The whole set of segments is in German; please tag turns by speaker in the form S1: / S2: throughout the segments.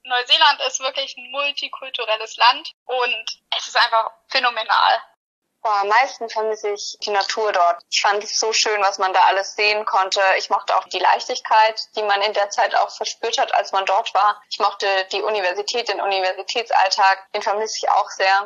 S1: Neuseeland ist wirklich ein multikulturelles Land und es ist einfach phänomenal.
S2: Am meisten vermisse ich die Natur dort. Ich fand es so schön, was man da alles sehen konnte. Ich mochte auch die Leichtigkeit, die man in der Zeit auch verspürt hat, als man dort war. Ich mochte die Universität, den Universitätsalltag, den vermisse ich auch sehr.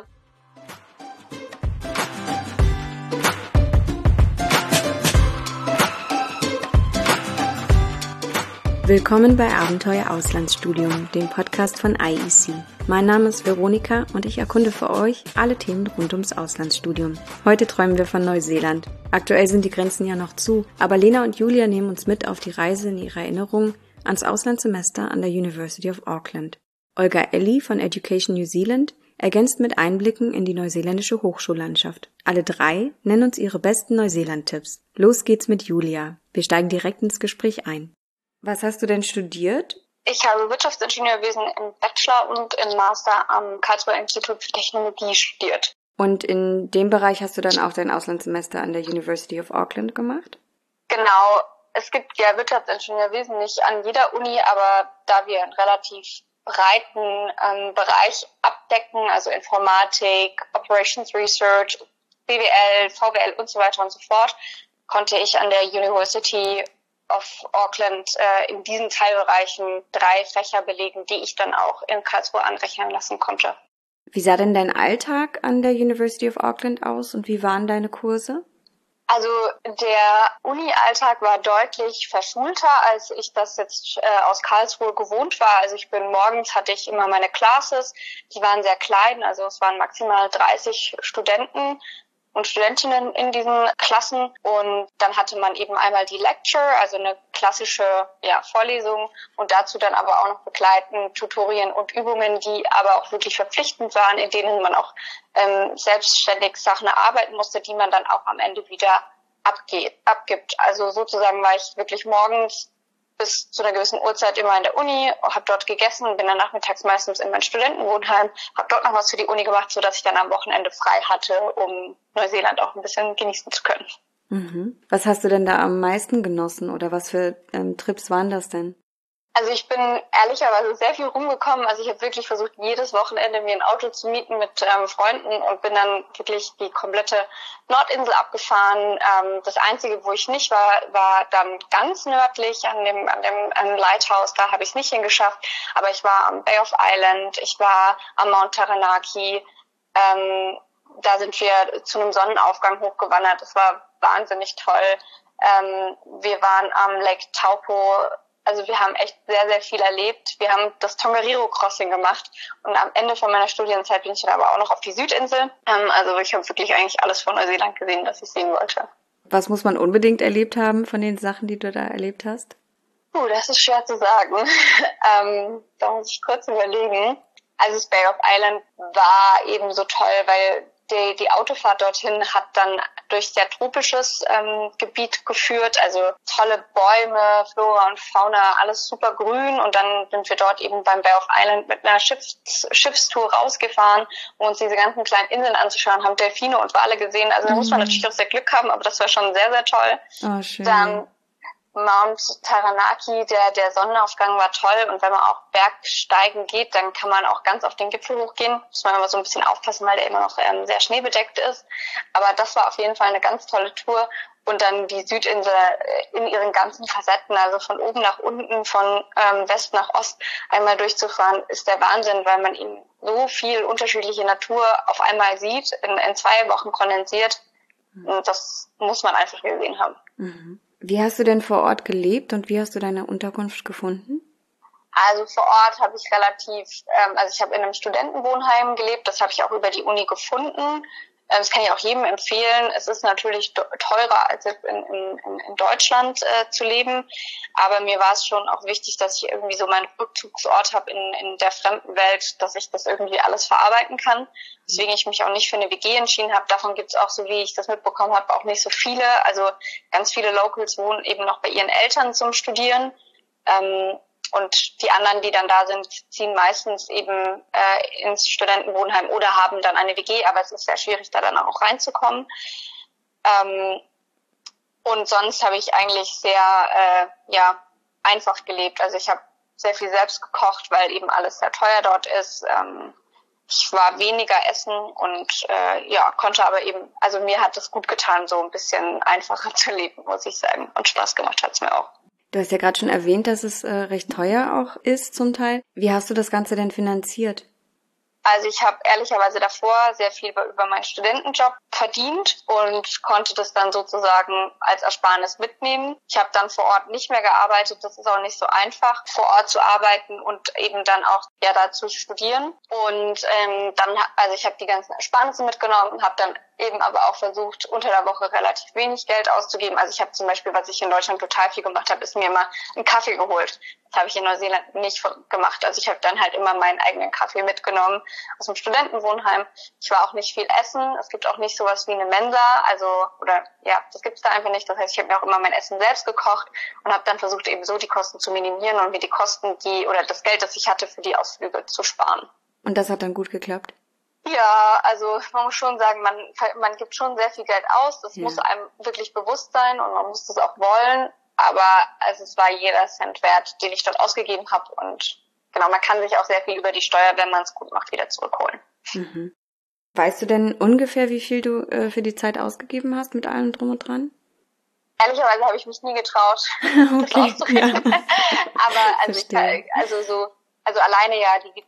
S3: Willkommen bei Abenteuer Auslandsstudium, dem Podcast von IEC. Mein Name ist Veronika und ich erkunde für euch alle Themen rund ums Auslandsstudium. Heute träumen wir von Neuseeland. Aktuell sind die Grenzen ja noch zu, aber Lena und Julia nehmen uns mit auf die Reise in ihre Erinnerungen ans Auslandssemester an der University of Auckland. Olga Elli von Education New Zealand ergänzt mit Einblicken in die neuseeländische Hochschullandschaft. Alle drei nennen uns ihre besten Neuseeland-Tipps. Los geht's mit Julia. Wir steigen direkt ins Gespräch ein. Was hast du denn studiert?
S2: Ich habe Wirtschaftsingenieurwesen im Bachelor und im Master am Karlsruher Institut für Technologie studiert.
S3: Und in dem Bereich hast du dann auch dein Auslandssemester an der University of Auckland gemacht?
S2: Genau. Es gibt ja Wirtschaftsingenieurwesen nicht an jeder Uni, aber da wir einen relativ breiten Bereich abdecken, also Informatik, Operations Research, BWL, VWL und so weiter und so fort, konnte ich an der University of Auckland in diesen Teilbereichen 3 Fächer belegen, die ich dann auch in Karlsruhe anrechnen lassen konnte.
S3: Wie sah denn dein Alltag an der University of Auckland aus und wie waren deine Kurse?
S2: Also der Uni-Alltag war deutlich verschulter, als ich das jetzt aus Karlsruhe gewohnt war. Also morgens hatte ich immer meine Classes, die waren sehr klein, also es waren maximal 30 Studenten und Studentinnen in diesen Klassen, und dann hatte man eben einmal die Lecture, also eine klassische Vorlesung, und dazu dann aber auch noch begleitend Tutorien und Übungen, die aber auch wirklich verpflichtend waren, in denen man auch selbstständig Sachen erarbeiten musste, die man dann auch am Ende wieder abgibt. Also sozusagen war ich wirklich morgens bis zu einer gewissen Uhrzeit immer in der Uni, habe dort gegessen, bin dann nachmittags meistens in mein Studentenwohnheim, habe dort noch was für die Uni gemacht, sodass ich dann am Wochenende frei hatte, um Neuseeland auch ein bisschen genießen zu können.
S3: Mhm. Was hast du denn da am meisten genossen oder was für Trips waren das denn?
S2: Also ich bin ehrlicherweise sehr viel rumgekommen. Also ich habe wirklich versucht, jedes Wochenende mir ein Auto zu mieten mit Freunden und bin dann wirklich die komplette Nordinsel abgefahren. Das Einzige, wo ich nicht war dann ganz nördlich an dem Lighthouse. Da habe ich es nicht hingeschafft. Aber ich war am Bay of Island, ich war am Mount Taranaki. Da sind wir zu einem Sonnenaufgang hochgewandert. Das war wahnsinnig toll. Wir waren am Lake Taupo. Also wir haben echt sehr, sehr viel erlebt. Wir haben das Tongariro Crossing gemacht und am Ende von meiner Studienzeit bin ich dann aber auch noch auf die Südinsel. Also ich habe wirklich eigentlich alles von Neuseeland gesehen, was ich sehen wollte.
S3: Was muss man unbedingt erlebt haben von den Sachen, die du da erlebt hast?
S2: Das ist schwer zu sagen. Da muss ich kurz überlegen. Also das Bay of Island war eben so toll, weil die Autofahrt dorthin hat dann durch sehr tropisches Gebiet geführt, also tolle Bäume, Flora und Fauna, alles super grün, und dann sind wir dort eben beim Bay of Island mit einer Schiffstour rausgefahren, um uns diese ganzen kleinen Inseln anzuschauen, haben Delfine und Wale gesehen, also da muss man natürlich auch sehr Glück haben, aber das war schon sehr, sehr toll.
S3: Oh, schön.
S2: Dann Mount Taranaki, der Sonnenaufgang war toll, und wenn man auch Bergsteigen geht, dann kann man auch ganz auf den Gipfel hochgehen. Muss man immer so ein bisschen aufpassen, weil der immer noch sehr schneebedeckt ist. Aber das war auf jeden Fall eine ganz tolle Tour. Und dann die Südinsel in ihren ganzen Facetten, also von oben nach unten, von West nach Ost einmal durchzufahren, ist der Wahnsinn, weil man eben so viel unterschiedliche Natur auf einmal sieht, in 2 Wochen kondensiert. Und das muss man einfach gesehen haben.
S3: Mhm. Wie hast du denn vor Ort gelebt und wie hast du deine Unterkunft gefunden?
S2: Also vor Ort habe ich ich habe in einem Studentenwohnheim gelebt, das habe ich auch über die Uni gefunden. Das kann ich auch jedem empfehlen. Es ist natürlich teurer, als in Deutschland zu leben. Aber mir war es schon auch wichtig, dass ich irgendwie so meinen Rückzugsort habe in der fremden Welt, dass ich das irgendwie alles verarbeiten kann. Deswegen ich mich auch nicht für eine WG entschieden habe. Davon gibt es auch, so wie ich das mitbekommen habe, auch nicht so viele. Also ganz viele Locals wohnen eben noch bei ihren Eltern zum Studieren. Und die anderen, die dann da sind, ziehen meistens eben ins Studentenwohnheim oder haben dann eine WG, aber es ist sehr schwierig, da dann auch reinzukommen. Und sonst habe ich eigentlich sehr einfach gelebt. Also ich habe sehr viel selbst gekocht, weil eben alles sehr teuer dort ist. Ich war weniger essen und konnte aber eben, also mir hat es gut getan, so ein bisschen einfacher zu leben, muss ich sagen. Und Spaß gemacht hat's mir auch.
S3: Du hast ja gerade schon erwähnt, dass es recht teuer auch ist zum Teil. Wie hast du das Ganze denn finanziert?
S2: Also ich habe ehrlicherweise davor sehr viel über meinen Studentenjob verdient und konnte das dann sozusagen als Ersparnis mitnehmen. Ich habe dann vor Ort nicht mehr gearbeitet. Das ist auch nicht so einfach, vor Ort zu arbeiten und eben dann auch da zu studieren. Und ich habe die ganzen Ersparnisse mitgenommen und habe dann eben aber auch versucht, unter der Woche relativ wenig Geld auszugeben. Also ich habe zum Beispiel, was ich in Deutschland total viel gemacht habe, ist mir immer einen Kaffee geholt. Das habe ich in Neuseeland nicht gemacht. Also ich habe dann halt immer meinen eigenen Kaffee mitgenommen aus dem Studentenwohnheim. Ich war auch nicht viel essen. Es gibt auch nicht sowas wie eine Mensa. Das gibt es da einfach nicht. Das heißt, ich habe mir auch immer mein Essen selbst gekocht und habe dann versucht, eben so die Kosten zu minimieren und mir die Kosten, das Geld, das ich hatte, für die Ausflüge zu sparen.
S3: Und das hat dann gut geklappt?
S2: Ja, also man muss schon sagen, man gibt schon sehr viel Geld aus. Das muss einem wirklich bewusst sein und man muss das auch wollen. Aber es war jeder Cent wert, den ich dort ausgegeben habe. Und genau, man kann sich auch sehr viel über die Steuer, wenn man es gut macht, wieder zurückholen.
S3: Mhm. Weißt du denn ungefähr, wie viel du für die Zeit ausgegeben hast mit allem drum und dran?
S2: Ehrlicherweise habe ich mich nie getraut,
S3: okay,
S2: das auszurechnen.
S3: Ja.
S2: Aber also alleine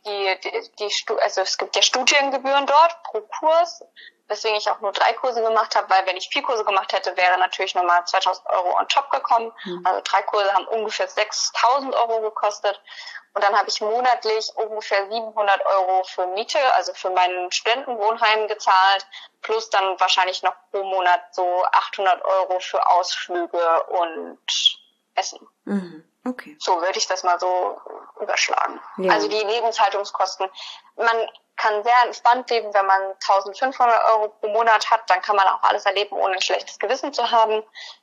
S2: es gibt ja Studiengebühren dort pro Kurs, weswegen ich auch nur 3 Kurse gemacht habe, weil wenn ich 4 Kurse gemacht hätte, wäre natürlich nochmal 2.000 Euro on top gekommen. Also 3 Kurse haben ungefähr 6.000 Euro gekostet. Und dann habe ich monatlich ungefähr 700 Euro für Miete, also für mein Studentenwohnheim gezahlt, plus dann wahrscheinlich noch pro Monat so 800 Euro für Ausflüge und Essen.
S3: Mhm. Okay.
S2: So würde ich das mal so überschlagen.
S3: Ja.
S2: Also die Lebenshaltungskosten. Man kann sehr entspannt leben, wenn man 1.500 Euro pro Monat hat, dann kann man auch alles erleben, ohne ein schlechtes Gewissen zu haben.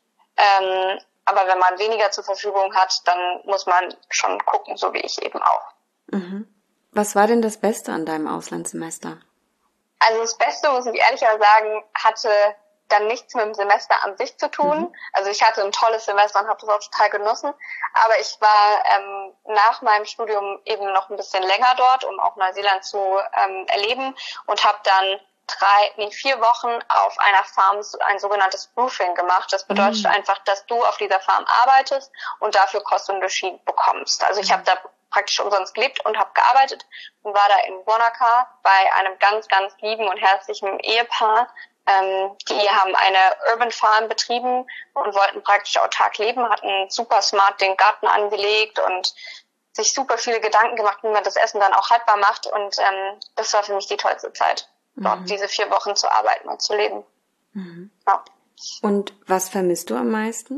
S2: Aber wenn man weniger zur Verfügung hat, dann muss man schon gucken, so wie ich eben auch.
S3: Mhm. Was war denn das Beste an deinem Auslandssemester?
S2: Also das Beste, muss ich ehrlich sagen, hatte dann nichts mit dem Semester an sich zu tun. Mhm. Also ich hatte ein tolles Semester und habe das auch total genossen. Aber ich war nach meinem Studium eben noch ein bisschen länger dort, um auch Neuseeland zu erleben und habe dann 4 Wochen auf einer Farm ein sogenanntes Roofing gemacht. Das bedeutet einfach, dass du auf dieser Farm arbeitest und dafür Kostenunterschied bekommst. Also ich habe da praktisch umsonst gelebt und habe gearbeitet und war da in Wanaka bei einem ganz, ganz lieben und herzlichen Ehepaar. Die haben eine Urban Farm betrieben und wollten praktisch autark leben, hatten super smart den Garten angelegt und sich super viele Gedanken gemacht, wie man das Essen dann auch haltbar macht. Und das war für mich die tollste Zeit, dort diese 4 Wochen zu arbeiten und zu leben.
S3: Mhm.
S2: Ja.
S3: Und was vermisst du am meisten?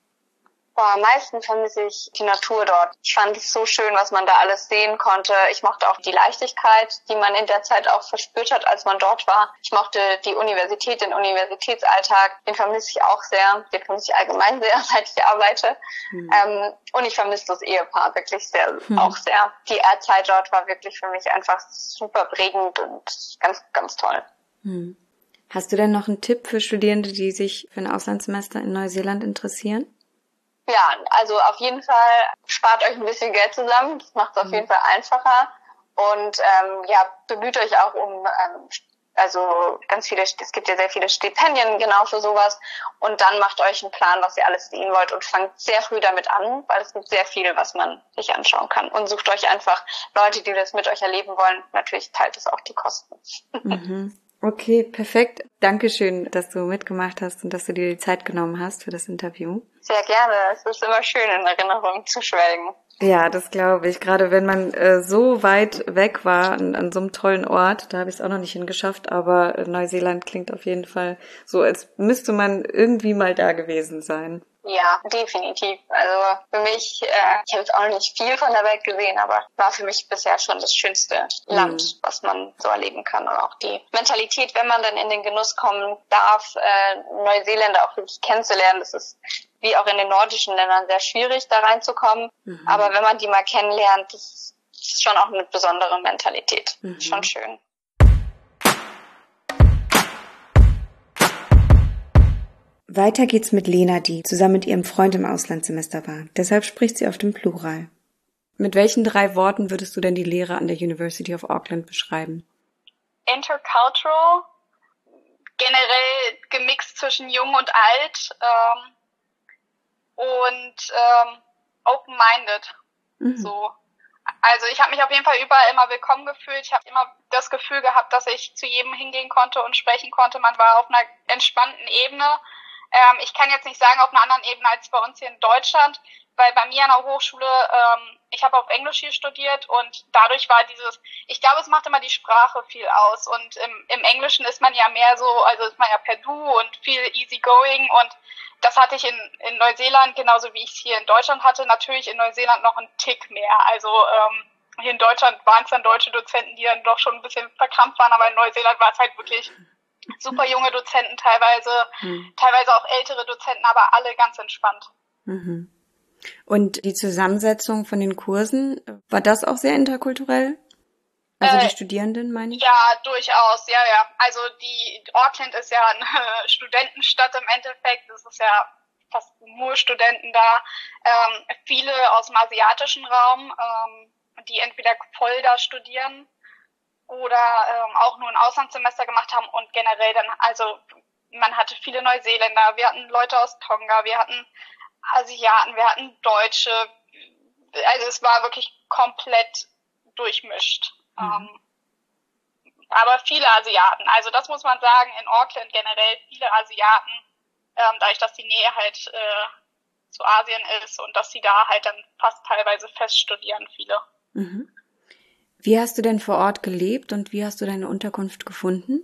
S2: Am meisten vermisse ich die Natur dort. Ich fand es so schön, was man da alles sehen konnte. Ich mochte auch die Leichtigkeit, die man in der Zeit auch verspürt hat, als man dort war. Ich mochte die Universität, den Universitätsalltag. Den vermisse ich auch sehr. Den vermisse ich allgemein sehr, seit ich arbeite. Und ich vermisse das Ehepaar wirklich sehr, auch sehr. Die Zeit dort war wirklich für mich einfach super prägend und ganz, ganz toll.
S3: Hast du denn noch einen Tipp für Studierende, die sich für ein Auslandssemester in Neuseeland interessieren?
S2: Ja, also auf jeden Fall spart euch ein bisschen Geld zusammen. Das macht es auf jeden Fall einfacher. Und bemüht euch auch um es gibt ja sehr viele Stipendien genau für sowas. Und dann macht euch einen Plan, was ihr alles sehen wollt und fangt sehr früh damit an, weil es gibt sehr viel, was man sich anschauen kann. Und sucht euch einfach Leute, die das mit euch erleben wollen. Natürlich teilt es auch die Kosten.
S3: Okay, perfekt. Dankeschön, dass du mitgemacht hast und dass du dir die Zeit genommen hast für das Interview.
S2: Sehr gerne. Es ist immer schön, in Erinnerung zu schwelgen.
S3: Ja, das glaube ich. Gerade wenn man so weit weg war, an so einem tollen Ort, da habe ich es auch noch nicht hingeschafft, aber Neuseeland klingt auf jeden Fall so, als müsste man irgendwie mal da gewesen sein.
S2: Ja, definitiv. Also für mich, ich habe jetzt auch noch nicht viel von der Welt gesehen, aber war für mich bisher schon das schönste Land, was man so erleben kann. Und auch die Mentalität, wenn man dann in den Genuss kommen darf, Neuseeländer auch wirklich kennenzulernen, das ist wie auch in den nordischen Ländern sehr schwierig, da reinzukommen. Aber wenn man die mal kennenlernt, das ist schon auch eine besondere Mentalität. Schon schön.
S3: Weiter geht's mit Lena, die zusammen mit ihrem Freund im Auslandssemester war. Deshalb spricht sie auf dem Plural. Mit welchen 3 Worten würdest du denn die Lehre an der University of Auckland beschreiben?
S1: Intercultural, generell gemixt zwischen jung und alt, und open-minded. So. Also ich habe mich auf jeden Fall überall immer willkommen gefühlt. Ich habe immer das Gefühl gehabt, dass ich zu jedem hingehen konnte und sprechen konnte. Man war auf einer entspannten Ebene. Ich kann jetzt nicht sagen auf einer anderen Ebene als bei uns hier in Deutschland, weil bei mir an der Hochschule, ich habe auf Englisch hier studiert und dadurch war ich glaube, es macht immer die Sprache viel aus und im Englischen ist man ja mehr so, also ist man ja per Du und viel easygoing und das hatte ich in Neuseeland, genauso wie ich es hier in Deutschland hatte, natürlich in Neuseeland noch einen Tick mehr. Also hier in Deutschland waren es dann deutsche Dozenten, die dann doch schon ein bisschen verkrampft waren, aber in Neuseeland war es halt wirklich super junge Dozenten teilweise auch ältere Dozenten, aber alle ganz entspannt.
S3: Mhm. Und die Zusammensetzung von den Kursen, war das auch sehr interkulturell? Also die Studierenden, meine ich?
S1: Ja, durchaus, ja. Also Auckland ist ja eine Studentenstadt im Endeffekt. Es ist ja fast nur Studenten da. Viele aus dem asiatischen Raum, die entweder voll da studieren oder auch nur ein Auslandssemester gemacht haben und generell dann, also man hatte viele Neuseeländer, wir hatten Leute aus Tonga, wir hatten Asiaten, wir hatten Deutsche, also es war wirklich komplett durchmischt. Aber viele Asiaten, also das muss man sagen, in Auckland generell viele Asiaten, dadurch, dass die Nähe halt zu Asien ist und dass sie da halt dann fast teilweise fest studieren, viele.
S3: Mhm. Wie hast du denn vor Ort gelebt und wie hast du deine Unterkunft gefunden?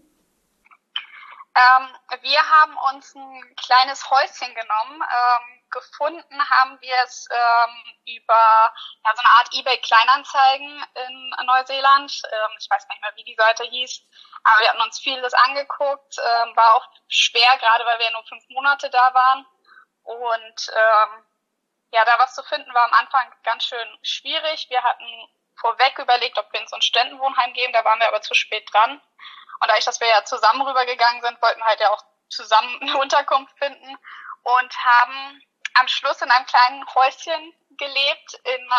S1: Wir haben uns ein kleines Häuschen genommen. Gefunden haben wir es über so eine Art eBay-Kleinanzeigen in Neuseeland. Ich weiß nicht mehr, wie die Seite hieß, aber wir hatten uns vieles angeguckt. War auch schwer, gerade weil wir nur 5 Monate da waren. Und da was zu finden war am Anfang ganz schön schwierig. Wir hatten vorweg überlegt, ob wir in so ein Studentenwohnheim gehen, da waren wir aber zu spät dran. Und dadurch, dass wir ja zusammen rübergegangen sind, wollten wir halt ja auch zusammen eine Unterkunft finden und haben am Schluss in einem kleinen Häuschen gelebt,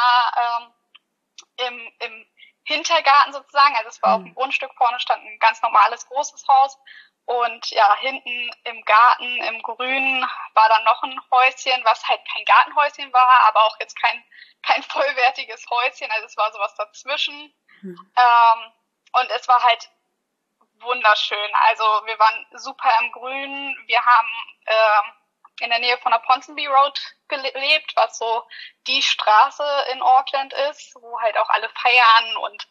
S1: im Hintergarten sozusagen. Also es war auf dem Grundstück, vorne stand ein ganz normales großes Haus und ja, hinten im Garten, im Grünen war dann noch ein Häuschen, was halt kein Gartenhäuschen war, aber auch jetzt kein vollwertiges Häuschen, also es war sowas dazwischen. Und es war halt wunderschön. Also wir waren super im Grünen. Wir haben in der Nähe von der Ponsonby Road gelebt, was so die Straße in Auckland ist, wo halt auch alle feiern und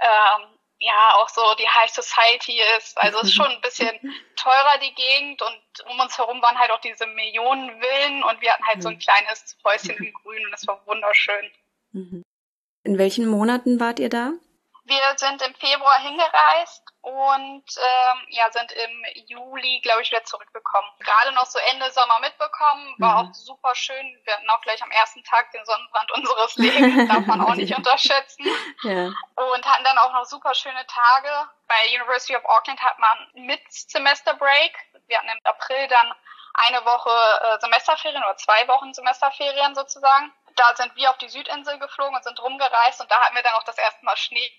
S1: auch so die High Society ist. Also es ist schon ein bisschen teurer, die Gegend, und um uns herum waren halt auch diese Millionen Villen und wir hatten halt so ein kleines Häuschen im Grün und es war wunderschön.
S3: In welchen Monaten wart ihr da?
S1: Wir sind im Februar hingereist und sind im Juli, glaube ich, wieder zurückgekommen. Gerade noch so Ende Sommer mitbekommen, war auch super schön. Wir hatten auch gleich am ersten Tag den Sonnenbrand unseres Lebens, darf man auch nicht unterschätzen. Ja. Und hatten dann auch noch super schöne Tage. Bei University of Auckland hat man Mid-Semester-Break. Wir hatten im April dann eine Woche Semesterferien oder 2 Wochen Semesterferien sozusagen. Da sind wir auf die Südinsel geflogen und sind rumgereist und da hatten wir dann auch das erste Mal Schnee.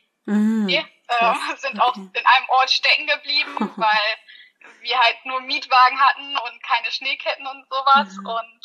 S1: Sind auch in einem Ort stecken geblieben, weil wir halt nur Mietwagen hatten und keine Schneeketten und sowas. Und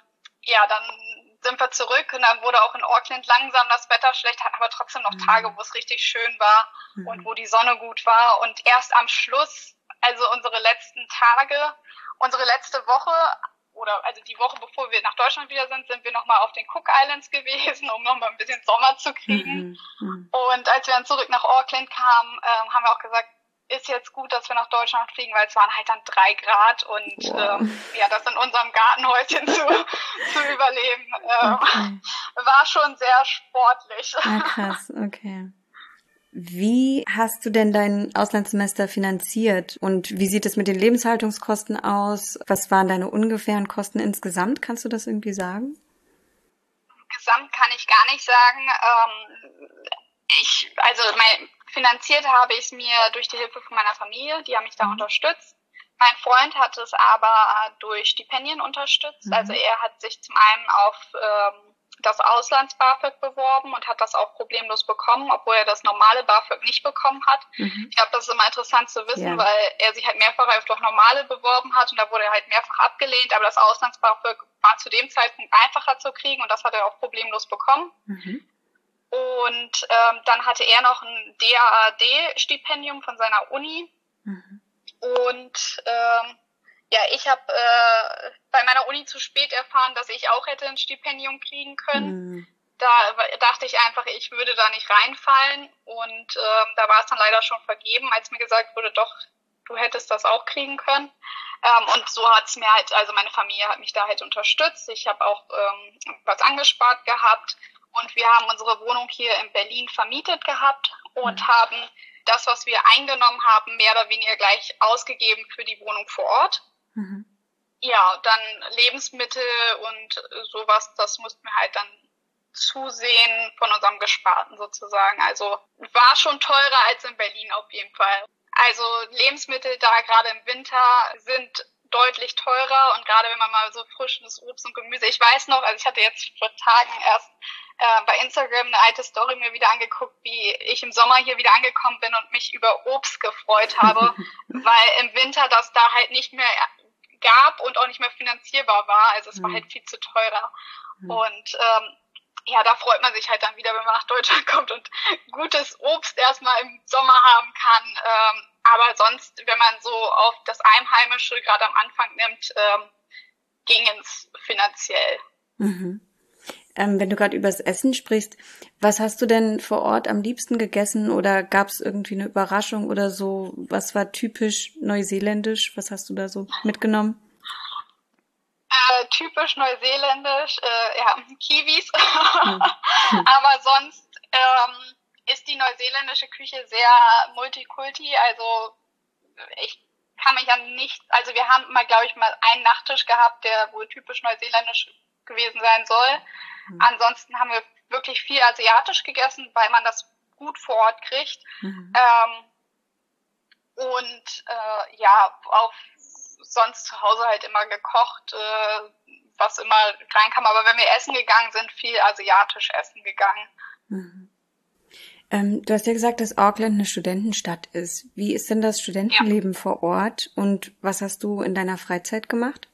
S1: dann sind wir zurück und dann wurde auch in Auckland langsam das Wetter schlecht, hatten aber trotzdem noch Tage, wo es richtig schön war und wo die Sonne gut war. Und erst am Schluss, also unsere letzten Tage, unsere letzte Woche, also die Woche, bevor wir nach Deutschland wieder sind wir nochmal auf den Cook Islands gewesen, um nochmal ein bisschen Sommer zu kriegen. Und als wir dann zurück nach Auckland kamen, haben wir auch gesagt, ist jetzt gut, dass wir nach Deutschland fliegen, weil es waren halt dann 3 Grad und das in unserem Gartenhäuschen zu überleben, war schon sehr sportlich.
S3: Ah, krass, okay. Wie hast du denn dein Auslandssemester finanziert und wie sieht es mit den Lebenshaltungskosten aus? Was waren deine ungefähren Kosten insgesamt? Kannst du das irgendwie sagen?
S1: Gesamt kann ich gar nicht sagen. Finanziert habe ich es mir durch die Hilfe von meiner Familie, die haben mich da unterstützt. Mein Freund hat es aber durch Stipendien unterstützt. Also er hat sich zum einen auf das Auslands-BAföG beworben und hat das auch problemlos bekommen, obwohl er das normale BAföG nicht bekommen hat. Ich glaube, das ist immer interessant zu wissen, weil er sich halt mehrfach auf das normale beworben hat und da wurde er halt mehrfach abgelehnt, aber das Auslands-BAföG war zu dem Zeitpunkt einfacher zu kriegen und das hat er auch problemlos bekommen. Und dann hatte er noch ein DAAD-Stipendium von seiner Uni. Und ich habe bei meiner Uni zu spät erfahren, dass ich auch hätte ein Stipendium kriegen können. Da dachte ich einfach, ich würde da nicht reinfallen. Und da war es dann leider schon vergeben, als mir gesagt wurde, doch, du hättest das auch kriegen können. Und so hat's mir halt, also meine Familie hat mich da halt unterstützt. Ich habe auch was angespart gehabt. Und wir haben unsere Wohnung hier in Berlin vermietet gehabt und haben das, was wir eingenommen haben, mehr oder weniger gleich ausgegeben für die Wohnung vor Ort. Ja, dann Lebensmittel und sowas, das mussten wir halt dann zusehen von unserem Gesparten sozusagen. Also war schon teurer als in Berlin auf jeden Fall. Also Lebensmittel da gerade im Winter sind deutlich teurer und gerade wenn man mal so frisches Obst und Gemüse, ich weiß noch, also ich hatte jetzt vor Tagen erst bei Instagram eine alte Story mir wieder angeguckt, wie ich im Sommer hier wieder angekommen bin und mich über Obst gefreut habe, weil im Winter das da halt nicht mehr gab und auch nicht mehr finanzierbar war, also es war halt viel zu teurer und da freut man sich halt dann wieder, wenn man nach Deutschland kommt und gutes Obst erstmal im Sommer haben kann, aber sonst, wenn man so auf das Einheimische gerade am Anfang nimmt, ging es finanziell.
S3: Wenn du gerade übers Essen sprichst, was hast du denn vor Ort am liebsten gegessen oder gab es irgendwie eine Überraschung oder so? Was war typisch neuseeländisch? Was hast du da so mitgenommen?
S1: Typisch neuseeländisch, Kiwis. Aber sonst ist die neuseeländische Küche sehr multikulti. Also ich kann mich an nichts, also wir haben mal, glaube ich, mal einen Nachtisch gehabt, der wohl typisch neuseeländisch gewesen sein soll. Ansonsten haben wir wirklich viel asiatisch gegessen, weil man das gut vor Ort kriegt. Auch sonst zu Hause halt immer gekocht, was immer reinkam. Aber wenn wir essen gegangen sind, viel asiatisch essen gegangen.
S3: Du hast ja gesagt, dass Auckland eine Studentenstadt ist. Wie ist denn das Studentenleben vor Ort und was hast du in deiner Freizeit gemacht?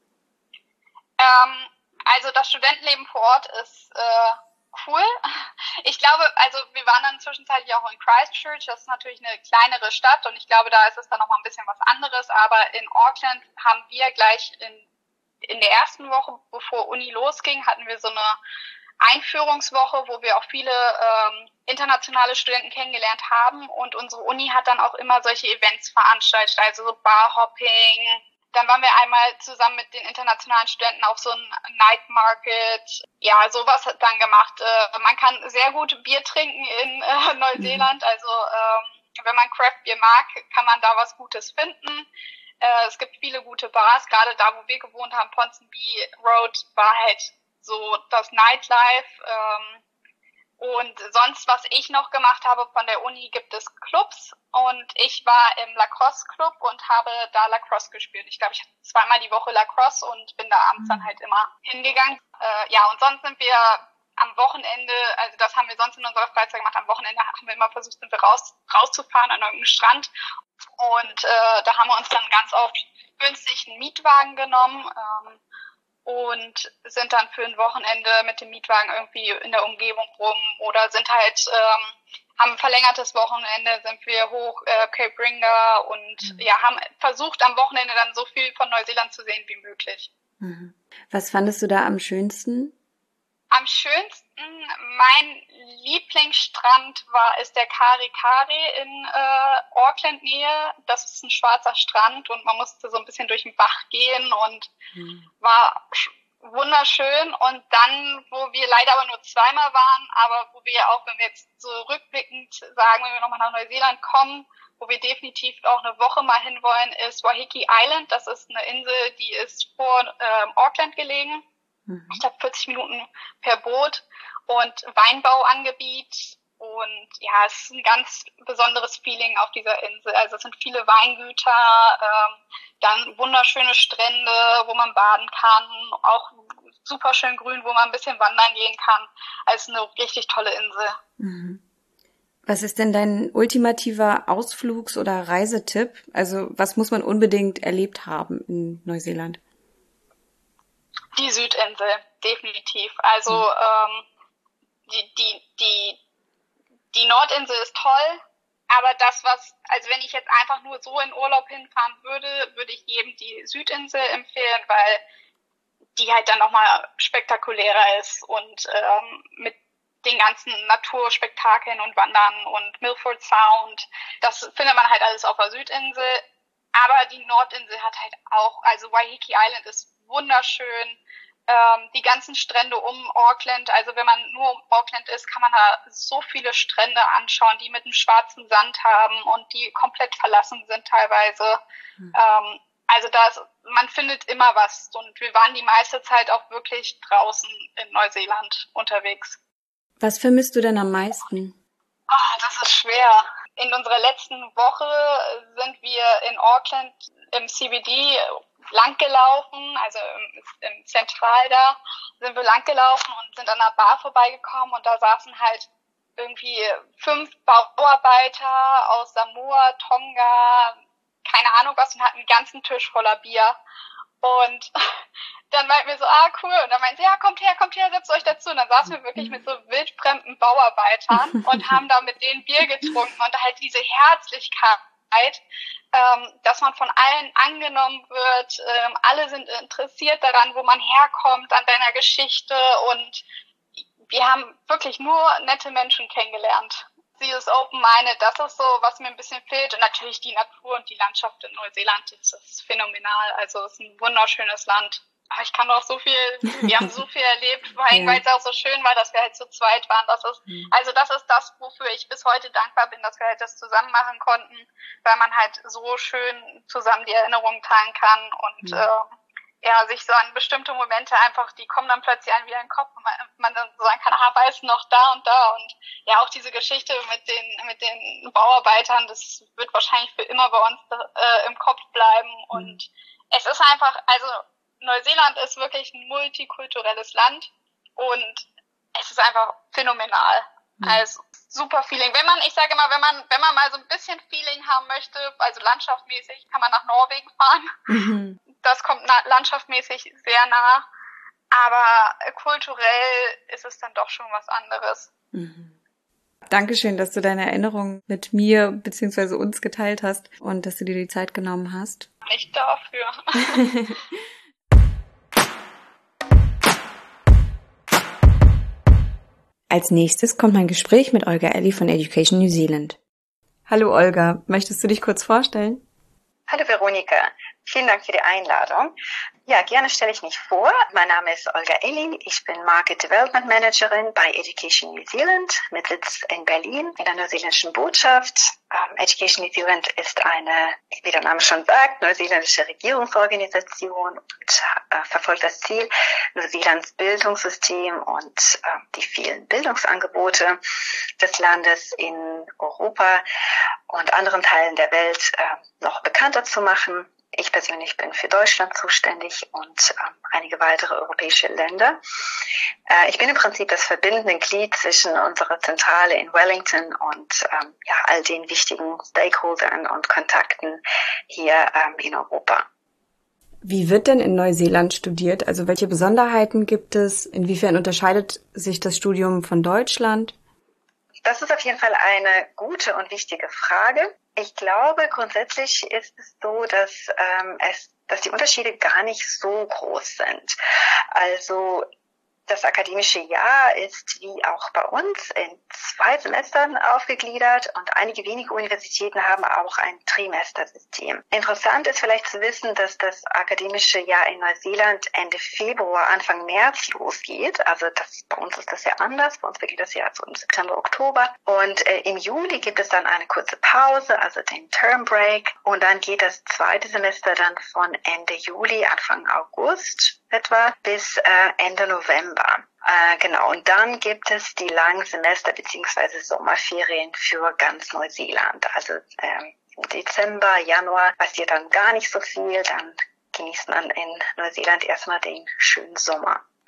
S1: Also das Studentenleben vor Ort ist cool. Ich glaube, also wir waren dann zwischenzeitlich auch in Christchurch, das ist natürlich eine kleinere Stadt und ich glaube, da ist es dann nochmal ein bisschen was anderes, aber in Auckland haben wir gleich in der ersten Woche, bevor Uni losging, hatten wir so eine Einführungswoche, wo wir auch viele internationale Studenten kennengelernt haben und unsere Uni hat dann auch immer solche Events veranstaltet, also so Barhopping. Dann waren wir einmal zusammen mit den internationalen Studenten auf so ein Night Market. Ja, sowas dann gemacht. Man kann sehr gut Bier trinken in Neuseeland. Also wenn man Craft Beer mag, kann man da was Gutes finden. Es gibt viele gute Bars. Gerade da, wo wir gewohnt haben, Ponsonby Road, war halt so das Nightlife. Und sonst, was ich noch gemacht habe von der Uni, gibt es Clubs und ich war im Lacrosse-Club und habe da Lacrosse gespielt. Ich glaube, ich hatte zweimal die Woche Lacrosse und bin da abends dann halt immer hingegangen. Und sonst sind wir am Wochenende, also das haben wir sonst in unserer Freizeit gemacht, am Wochenende haben wir immer versucht, sind wir rauszufahren an irgendeinen Strand und da haben wir uns dann ganz oft günstig einen Mietwagen genommen, und sind dann für ein Wochenende mit dem Mietwagen irgendwie in der Umgebung rum oder sind halt, haben ein verlängertes Wochenende, sind wir hoch Cape Ringa und haben versucht am Wochenende dann so viel von Neuseeland zu sehen wie möglich.
S3: Was fandest du da am schönsten?
S1: Am schönsten, mein Lieblingsstrand ist der Kari Kari in Auckland-Nähe. Das ist ein schwarzer Strand und man musste so ein bisschen durch den Bach gehen und war wunderschön. Und dann, wo wir leider aber nur zweimal waren, aber wo wir auch, wenn wir jetzt so rückblickend sagen, wenn wir nochmal nach Neuseeland kommen, wo wir definitiv auch eine Woche mal hinwollen, ist Waiheke Island. Das ist eine Insel, die ist vor Auckland gelegen. Ich glaube 40 Minuten per Boot und Weinbauangebiet und ja, es ist ein ganz besonderes Feeling auf dieser Insel. Also es sind viele Weingüter, dann wunderschöne Strände, wo man baden kann, auch super schön grün, wo man ein bisschen wandern gehen kann. Also eine richtig tolle Insel.
S3: Mhm. Was ist denn dein ultimativer Ausflugs- oder Reisetipp? Also was muss man unbedingt erlebt haben in Neuseeland?
S1: Die Südinsel, definitiv. Also die Nordinsel ist toll, aber also wenn ich jetzt einfach nur so in Urlaub hinfahren würde, würde ich jedem die Südinsel empfehlen, weil die halt dann nochmal spektakulärer ist und mit den ganzen Naturspektakeln und Wandern und Milford Sound, das findet man halt alles auf der Südinsel. Aber die Nordinsel hat halt auch, also Waiheke Island ist wunderschön. Die ganzen Strände um Auckland, also wenn man nur um Auckland ist, kann man da so viele Strände anschauen, die mit einem schwarzen Sand haben und die komplett verlassen sind teilweise. Also man findet immer was und wir waren die meiste Zeit auch wirklich draußen in Neuseeland unterwegs.
S3: Was vermisst du denn am meisten?
S1: Das ist schwer. In unserer letzten Woche sind wir in Auckland im CBD langgelaufen, also im Zentral da sind wir langgelaufen und sind an einer Bar vorbeigekommen und da saßen halt irgendwie 5 Bauarbeiter aus Samoa, Tonga, keine Ahnung was und hatten einen ganzen Tisch voller Bier. Und dann meinten wir so, cool. Und dann meinten sie, ja, kommt her, setzt euch dazu. Und dann saßen wir wirklich mit so wildfremden Bauarbeitern und haben da mit denen Bier getrunken und halt diese Herzlichkeit, dass man von allen angenommen wird. Alle sind interessiert daran, wo man herkommt, an deiner Geschichte. Und wir haben wirklich nur nette Menschen kennengelernt. Sie ist open-minded, das ist so, was mir ein bisschen fehlt. Und natürlich die Natur und die Landschaft in Neuseeland, das ist phänomenal. Also es ist ein wunderschönes Land. Aber ich kann doch wir haben so viel erlebt, weil es auch so schön war, dass wir halt zu zweit waren. Also das ist das, wofür ich bis heute dankbar bin, dass wir halt das zusammen machen konnten, weil man halt so schön zusammen die Erinnerungen teilen kann und sich so an bestimmte Momente einfach, die kommen dann plötzlich einem wieder in den Kopf und man dann sagen kann, weiß noch da und da und ja, auch diese Geschichte mit den Bauarbeitern, das wird wahrscheinlich für immer bei uns im Kopf bleiben und es ist einfach, also Neuseeland ist wirklich ein multikulturelles Land und es ist einfach phänomenal. Also super Feeling. Wenn man mal so ein bisschen Feeling haben möchte, also landschaftmäßig, kann man nach Norwegen fahren. Das kommt landschaftmäßig sehr nah, aber kulturell ist es dann doch schon was anderes.
S3: Dankeschön, dass du deine Erinnerungen mit mir bzw. uns geteilt hast und dass du dir die Zeit genommen hast.
S1: Nicht dafür.
S3: Als nächstes kommt mein Gespräch mit Olga Elli von Education New Zealand. Hallo Olga, möchtest du dich kurz vorstellen?
S4: Hallo Veronika, vielen Dank für die Einladung. Ja, gerne stelle ich mich vor. Mein Name ist Olga Elli. Ich bin Market Development Managerin bei Education New Zealand mit Sitz in Berlin in der neuseeländischen Botschaft. Education New Zealand ist eine, wie der Name schon sagt, neuseeländische Regierungsorganisation und verfolgt das Ziel, Neuseelands Bildungssystem und die vielen Bildungsangebote des Landes in Europa und anderen Teilen der Welt noch bekannter zu machen. Ich persönlich bin für Deutschland zuständig und einige weitere europäische Länder. Ich bin im Prinzip das verbindende Glied zwischen unserer Zentrale in Wellington und all den wichtigen Stakeholdern und Kontakten hier in Europa.
S3: Wie wird denn in Neuseeland studiert? Also welche Besonderheiten gibt es? Inwiefern unterscheidet sich das Studium von Deutschland?
S4: Das ist auf jeden Fall eine gute und wichtige Frage. Ich glaube, grundsätzlich ist es so, dass die Unterschiede gar nicht so groß sind. Also das akademische Jahr ist wie auch bei uns in 2 Semestern aufgegliedert und einige wenige Universitäten haben auch ein Trimestersystem. Interessant ist vielleicht zu wissen, dass das akademische Jahr in Neuseeland Ende Februar, Anfang März losgeht. Also bei uns ist das ja anders. Bei uns beginnt das Jahr so im September, Oktober. Und im Juli gibt es dann eine kurze Pause, also den Term Break. Und dann geht das 2. Semester dann von Ende Juli, Anfang August etwa bis Ende November. Genau, und dann gibt es die langen Semester bzw. Sommerferien für ganz Neuseeland. Also im Dezember, Januar passiert dann gar nicht so viel, dann genießt man in Neuseeland erstmal den schönen Sommer.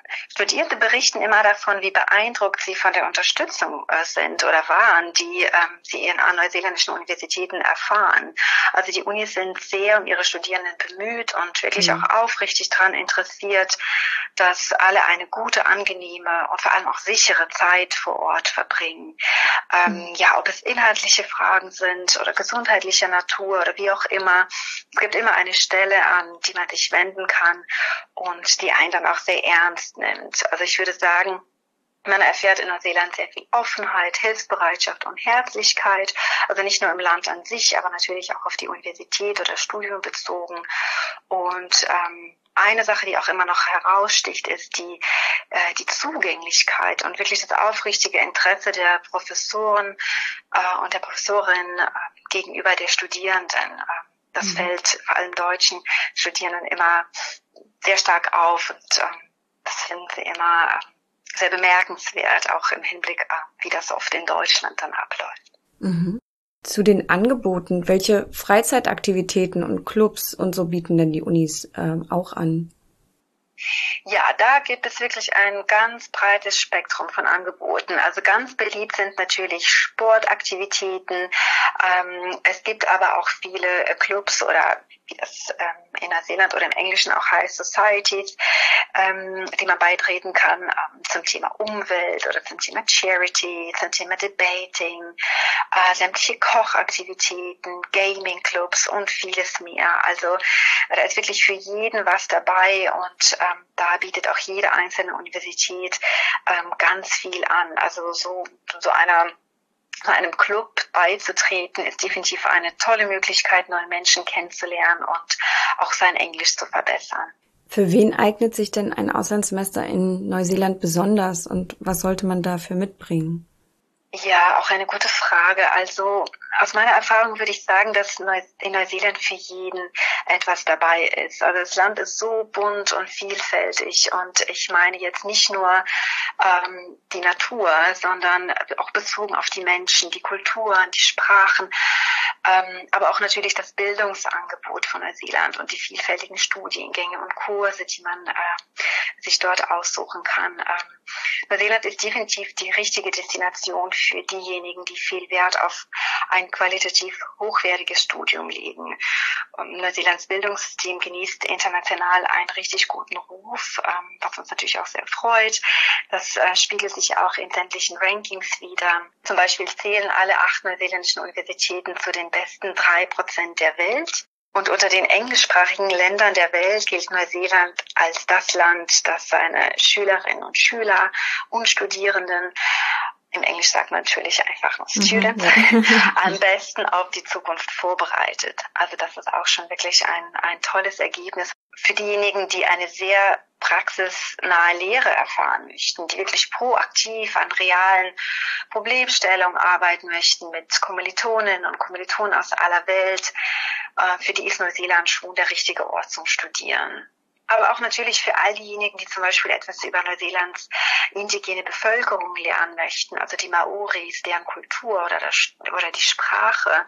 S4: Studierende berichten immer davon, wie beeindruckt sie von der Unterstützung sind oder waren, die sie an neuseeländischen Universitäten erfahren. Also die Unis sind sehr um ihre Studierenden bemüht und wirklich auch aufrichtig daran interessiert, dass alle eine gute, angenehme und vor allem auch sichere Zeit vor Ort verbringen. Ja, ob es inhaltliche Fragen sind oder gesundheitlicher Natur oder wie auch immer. Es gibt immer eine Stelle, an die man sich wenden kann und die einen dann auch sehr ernst nimmt. Also ich würde sagen, man erfährt in Neuseeland sehr viel Offenheit, Hilfsbereitschaft und Herzlichkeit. Also nicht nur im Land an sich, aber natürlich auch auf die Universität oder Studium bezogen. Und eine Sache, die auch immer noch heraussticht, ist die Zugänglichkeit und wirklich das aufrichtige Interesse der Professoren und der Professorin gegenüber der Studierenden. Das fällt vor allem deutschen Studierenden immer sehr stark auf und das finden sie immer sehr bemerkenswert, auch im Hinblick wie das oft in Deutschland dann abläuft.
S3: Mhm. Zu den Angeboten, welche Freizeitaktivitäten und Clubs und so bieten denn die Unis auch an?
S4: Ja, da gibt es wirklich ein ganz breites Spektrum von Angeboten. Also ganz beliebt sind natürlich Sportaktivitäten. Es gibt aber auch viele Clubs oder wie das in Neuseeland oder im Englischen auch heißt, Societies, die man beitreten kann zum Thema Umwelt oder zum Thema Charity, zum Thema Debating, sämtliche Kochaktivitäten, Gaming-Clubs und vieles mehr. Also da ist wirklich für jeden was dabei und da bietet auch jede einzelne Universität ganz viel an. Also so einem Club beizutreten, ist definitiv eine tolle Möglichkeit, neue Menschen kennenzulernen und auch sein Englisch zu verbessern.
S3: Für wen eignet sich denn ein Auslandssemester in Neuseeland besonders und was sollte man dafür mitbringen?
S4: Ja, auch eine gute Frage. Also aus meiner Erfahrung würde ich sagen, dass in Neuseeland für jeden etwas dabei ist. Also das Land ist so bunt und vielfältig und ich meine jetzt nicht nur die Natur, sondern auch bezogen auf die Menschen, die Kulturen, die Sprachen, aber auch natürlich das Bildungsangebot von Neuseeland und die vielfältigen Studiengänge und Kurse, die man sich dort aussuchen kann. Neuseeland ist definitiv die richtige Destination für diejenigen, die viel Wert auf ein qualitativ hochwertiges Studium legen. Neuseelands Bildungssystem genießt international einen richtig guten Ruf, was uns natürlich auch sehr freut. Das spiegelt sich auch in sämtlichen Rankings wider. Zum Beispiel zählen alle 8 neuseeländischen Universitäten zu den besten 3% der Welt. Und unter den englischsprachigen Ländern der Welt gilt Neuseeland als das Land, das seine Schülerinnen und Schüler und Studierenden, im Englisch sagt man natürlich einfach nur Students, am besten auf die Zukunft vorbereitet. Also das ist auch schon wirklich ein tolles Ergebnis für diejenigen, die eine sehr praxisnahe Lehre erfahren möchten, die wirklich proaktiv an realen Problemstellungen arbeiten möchten mit Kommilitoninnen und Kommilitonen aus aller Welt. Für die ist Neuseeland schon der richtige Ort zum Studieren. Aber auch natürlich für all diejenigen, die zum Beispiel etwas über Neuseelands indigene Bevölkerung lernen möchten, also die Maoris, deren Kultur oder die Sprache.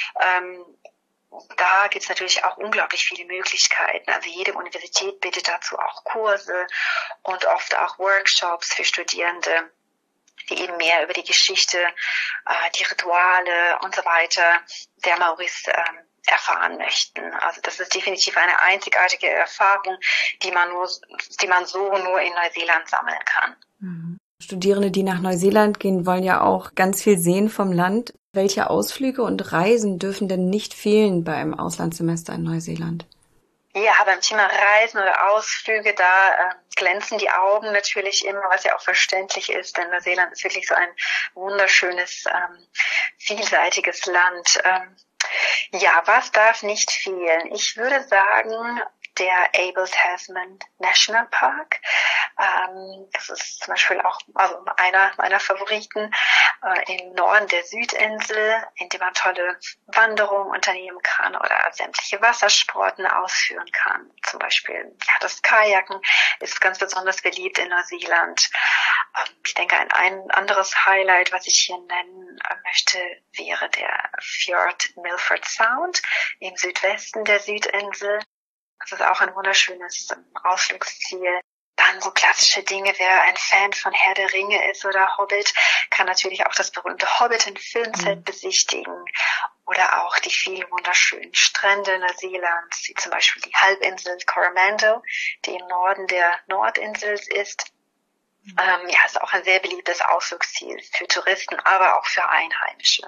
S4: Da gibt es natürlich auch unglaublich viele Möglichkeiten. Also jede Universität bietet dazu auch Kurse und oft auch Workshops für Studierende, die eben mehr über die Geschichte, die Rituale und so weiter der Maoris erfahren möchten. Also das ist definitiv eine einzigartige Erfahrung, die man so nur in Neuseeland sammeln kann.
S3: Studierende, die nach Neuseeland gehen, wollen ja auch ganz viel sehen vom Land. Welche Ausflüge und Reisen dürfen denn nicht fehlen bei einem Auslandssemester in Neuseeland?
S4: Ja, beim Thema Reisen oder Ausflüge, da glänzen die Augen natürlich immer, was ja auch verständlich ist, denn Neuseeland ist wirklich so ein wunderschönes, vielseitiges Land. Ja, was darf nicht fehlen? Ich würde sagen, der Abel Tasman National Park. Das ist zum Beispiel auch einer meiner Favoriten im Norden der Südinsel, in dem man tolle Wanderungen unternehmen kann oder sämtliche Wassersporten ausführen kann. Zum Beispiel das Kajaken ist ganz besonders beliebt in Neuseeland. Ich denke, ein anderes Highlight, was ich hier nennen möchte, wäre der Fjord Milford Sound im Südwesten der Südinsel. Das ist auch ein wunderschönes Ausflugsziel. Dann so klassische Dinge, wer ein Fan von Herr der Ringe ist oder Hobbit, kann natürlich auch das berühmte Hobbiton-Filmset besichtigen oder auch die vielen wunderschönen Strände Neuseelands, wie zum Beispiel die Halbinsel Coromandel, die im Norden der Nordinsel ist. Ist auch ein sehr beliebtes Ausflugsziel für Touristen, aber auch für Einheimische.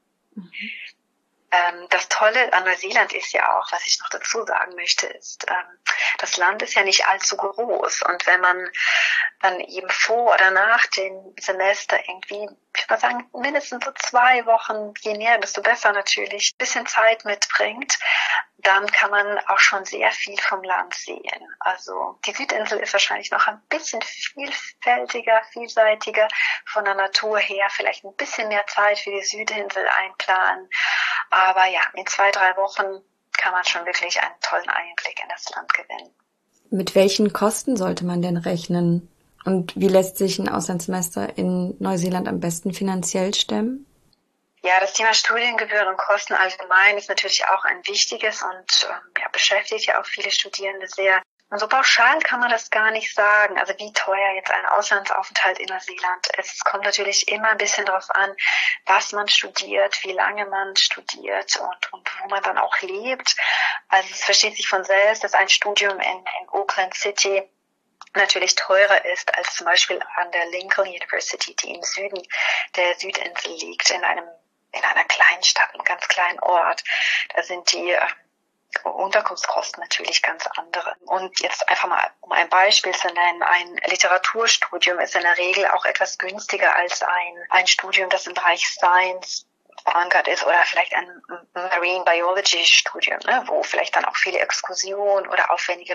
S4: Das Tolle an Neuseeland ist ja auch, was ich noch dazu sagen möchte, ist, das Land ist ja nicht allzu groß. Und wenn man dann eben vor oder nach dem Semester irgendwie, ich würde sagen, mindestens so 2 Wochen, je näher, desto besser natürlich, ein bisschen Zeit mitbringt, dann kann man auch schon sehr viel vom Land sehen. Also die Südinsel ist wahrscheinlich noch ein bisschen vielfältiger, vielseitiger von der Natur her, vielleicht ein bisschen mehr Zeit für die Südinsel einplanen. Aber ja, in 2-3 Wochen kann man schon wirklich einen tollen Einblick in das Land gewinnen.
S3: Mit welchen Kosten sollte man denn rechnen? Und wie lässt sich ein Auslandssemester in Neuseeland am besten finanziell stemmen?
S4: Ja, das Thema Studiengebühren und Kosten allgemein ist natürlich auch ein wichtiges und beschäftigt ja auch viele Studierende sehr. Und so pauschal kann man das gar nicht sagen, also wie teuer jetzt ein Auslandsaufenthalt in Neuseeland ist. Es kommt natürlich immer ein bisschen darauf an, was man studiert, wie lange man studiert und wo man dann auch lebt. Also es versteht sich von selbst, dass ein Studium in Auckland City natürlich teurer ist als zum Beispiel an der Lincoln University, die im Süden der Südinsel liegt, in einer kleinen Stadt, einem ganz kleinen Ort. Da sind die Unterkunftskosten natürlich ganz andere. Und jetzt einfach mal, um ein Beispiel zu nennen, ein Literaturstudium ist in der Regel auch etwas günstiger als ein Studium, das im Bereich Science verankert ist oder vielleicht ein Marine Biology Studium, wo vielleicht dann auch viele Exkursionen oder aufwendige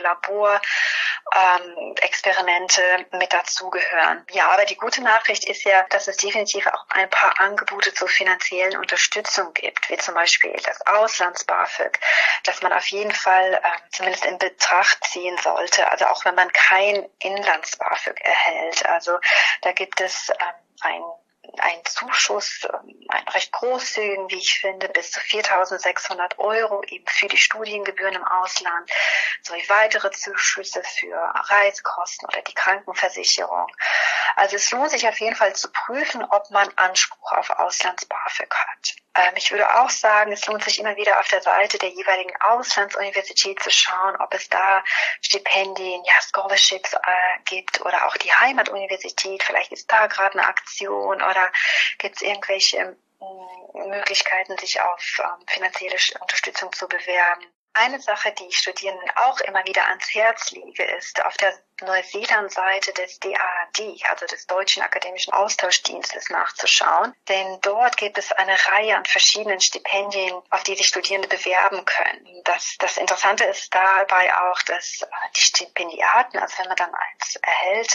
S4: Experimente mit dazugehören. Ja, aber die gute Nachricht ist ja, dass es definitiv auch ein paar Angebote zur finanziellen Unterstützung gibt, wie zum Beispiel das Auslands-BAföG, das man auf jeden Fall zumindest in Betracht ziehen sollte, also auch wenn man kein Inlands-BAföG erhält. Also da gibt es ein Zuschuss, ein recht großzügigen, wie ich finde, bis zu 4.600 € eben für die Studiengebühren im Ausland, sowie weitere Zuschüsse für Reisekosten oder die Krankenversicherung. Also es lohnt sich auf jeden Fall zu prüfen, ob man Anspruch auf Auslands-BAföG hat. Ich würde auch sagen, es lohnt sich immer wieder auf der Seite der jeweiligen Auslandsuniversität zu schauen, ob es da Stipendien, Scholarships gibt oder auch die Heimatuniversität. Vielleicht ist da gerade eine Aktion oder gibt es irgendwelche Möglichkeiten, sich auf finanzielle Unterstützung zu bewerben. Eine Sache, die ich Studierenden auch immer wieder ans Herz lege, ist auf der Neuseeland-Seite des DAAD, also des Deutschen Akademischen Austauschdienstes, nachzuschauen. Denn dort gibt es eine Reihe an verschiedenen Stipendien, auf die sich Studierende bewerben können. Das Interessante ist dabei auch, dass die Stipendiaten, also wenn man dann eins erhält,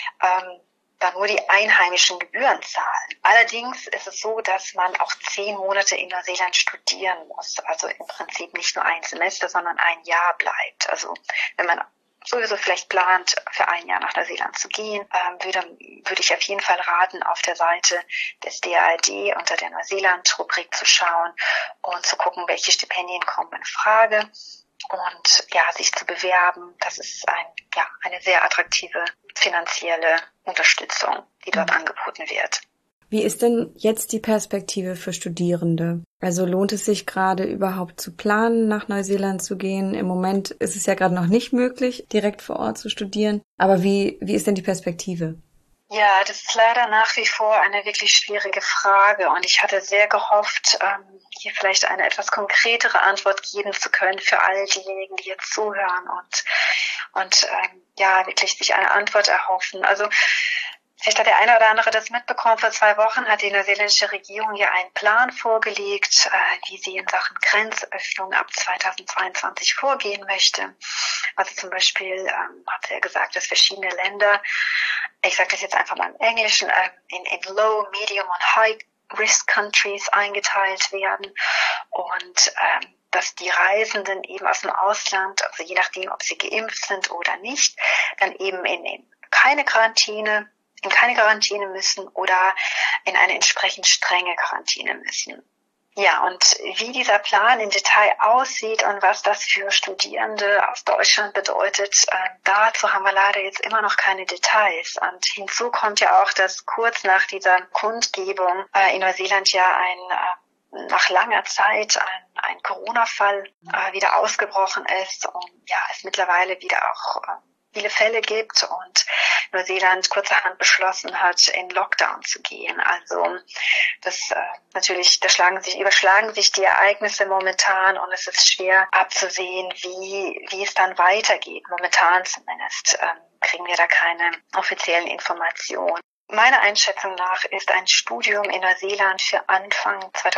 S4: dann nur die einheimischen Gebühren zahlen. Allerdings ist es so, dass man auch 10 Monate in Neuseeland studieren muss. Also im Prinzip nicht nur ein Semester, sondern ein Jahr bleibt. Also wenn man sowieso vielleicht plant, für ein Jahr nach Neuseeland zu gehen, würde ich auf jeden Fall raten, auf der Seite des DAAD unter der Neuseeland-Rubrik zu schauen und zu gucken, welche Stipendien kommen in Frage. Und sich zu bewerben, das ist eine sehr attraktive finanzielle Unterstützung, die dort angeboten wird.
S3: Wie ist denn jetzt die Perspektive für Studierende? Also lohnt es sich gerade überhaupt zu planen, nach Neuseeland zu gehen? Im Moment ist es ja gerade noch nicht möglich, direkt vor Ort zu studieren. Aber wie ist denn die Perspektive?
S4: Ja, das ist leider nach wie vor eine wirklich schwierige Frage und ich hatte sehr gehofft, hier vielleicht eine etwas konkretere Antwort geben zu können für all diejenigen, die jetzt zuhören und wirklich sich eine Antwort erhoffen. Also vielleicht hat der eine oder andere das mitbekommen. Vor 2 Wochen hat die neuseeländische Regierung ja einen Plan vorgelegt, wie sie in Sachen Grenzöffnung ab 2022 vorgehen möchte. Also zum Beispiel hat sie ja gesagt, dass verschiedene Länder, ich sage das jetzt einfach mal im Englischen, in Low, Medium und High Risk Countries eingeteilt werden und dass die Reisenden eben aus dem Ausland, also je nachdem, ob sie geimpft sind oder nicht, dann eben in keine Quarantäne müssen oder in eine entsprechend strenge Quarantäne müssen. Ja, und wie dieser Plan im Detail aussieht und was das für Studierende aus Deutschland bedeutet, dazu haben wir leider jetzt immer noch keine Details. Und hinzu kommt ja auch, dass kurz nach dieser Kundgebung in Neuseeland ja nach langer Zeit ein Corona-Fall wieder ausgebrochen ist und ja, es mittlerweile wieder auch viele Fälle gibt und Neuseeland kurzerhand beschlossen hat, in Lockdown zu gehen. Also natürlich, überschlagen sich die Ereignisse momentan und es ist schwer abzusehen, wie es dann weitergeht. Momentan zumindest kriegen wir da keine offiziellen Informationen. Meiner Einschätzung nach ist ein Studium in Neuseeland für Anfang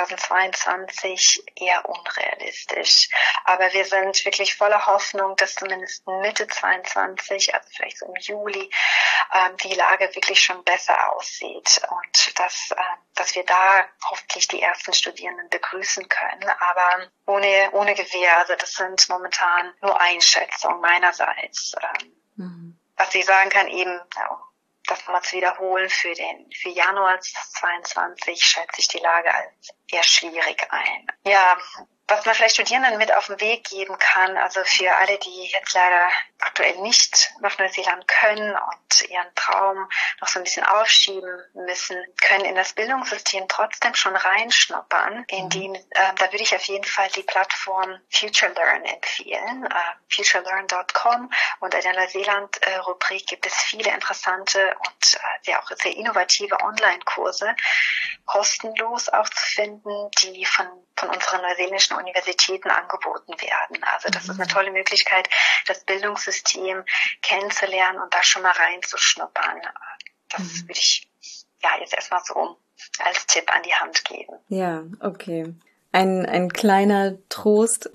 S4: 2022 eher unrealistisch. Aber wir sind wirklich voller Hoffnung, dass zumindest Mitte 2022, also vielleicht so im Juli, die Lage wirklich schon besser aussieht und dass wir da hoffentlich die ersten Studierenden begrüßen können. Aber ohne Gewähr, also das sind momentan nur Einschätzungen meinerseits. Was ich sagen kann, eben, das nochmal zu wiederholen, für Januar 2022 schätze ich die Lage als eher schwierig ein. Ja, was man vielleicht Studierenden mit auf den Weg geben kann, also für alle, die jetzt leider aktuell nicht nach Neuseeland können und ihren Traum noch so ein bisschen aufschieben müssen, können in das Bildungssystem trotzdem schon reinschnuppern. Da würde ich auf jeden Fall die Plattform FutureLearn empfehlen, futurelearn.com. Unter der Neuseeland-Rubrik gibt es viele interessante und auch sehr innovative Online-Kurse, kostenlos auch zu finden, die von unseren neuseeländischen Universitäten angeboten werden. Also das ist eine tolle Möglichkeit, das Bildungssystem kennenzulernen und da schon mal reinzuschnuppern. Das würde ich jetzt erstmal so als Tipp an die Hand geben.
S3: Ja, okay. Ein kleiner Trost.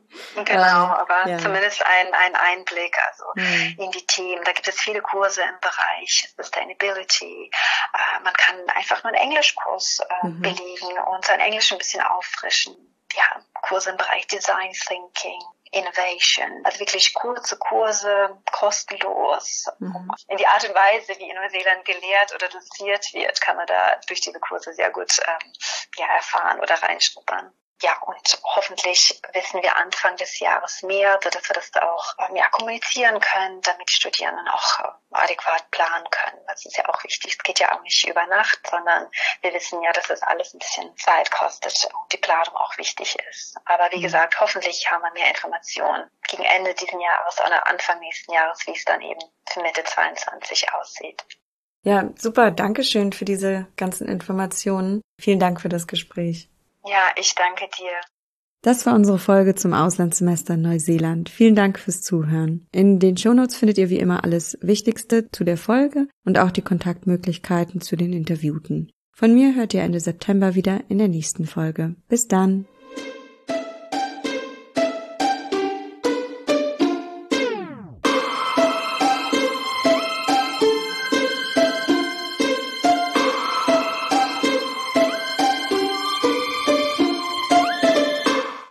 S4: Genau, aber zumindest ein Einblick in die Themen. Da gibt es viele Kurse im Bereich Sustainability. Man kann einfach nur einen Englischkurs belegen und sein Englisch ein bisschen auffrischen. Ja, Kurse im Bereich Design Thinking, Innovation, also wirklich kurze Kurse, kostenlos. In die Art und Weise, wie in Neuseeland gelehrt oder doziert wird, kann man da durch diese Kurse sehr gut erfahren oder reinschnuppern. Ja, und hoffentlich wissen wir Anfang des Jahres mehr, sodass wir das auch kommunizieren können, damit Studierenden auch adäquat planen können. Das ist ja auch wichtig. Es geht ja auch nicht über Nacht, sondern wir wissen ja, dass das alles ein bisschen Zeit kostet und die Planung auch wichtig ist. Aber wie gesagt, hoffentlich haben wir mehr Informationen gegen Ende dieses Jahres oder Anfang nächsten Jahres, wie es dann eben für Mitte 22 aussieht.
S3: Ja, super. Dankeschön für diese ganzen Informationen. Vielen Dank für das Gespräch.
S4: Ja, ich danke dir.
S3: Das war unsere Folge zum Auslandssemester in Neuseeland. Vielen Dank fürs Zuhören. In den Shownotes findet ihr wie immer alles Wichtigste zu der Folge und auch die Kontaktmöglichkeiten zu den Interviewten. Von mir hört ihr Ende September wieder in der nächsten Folge. Bis dann!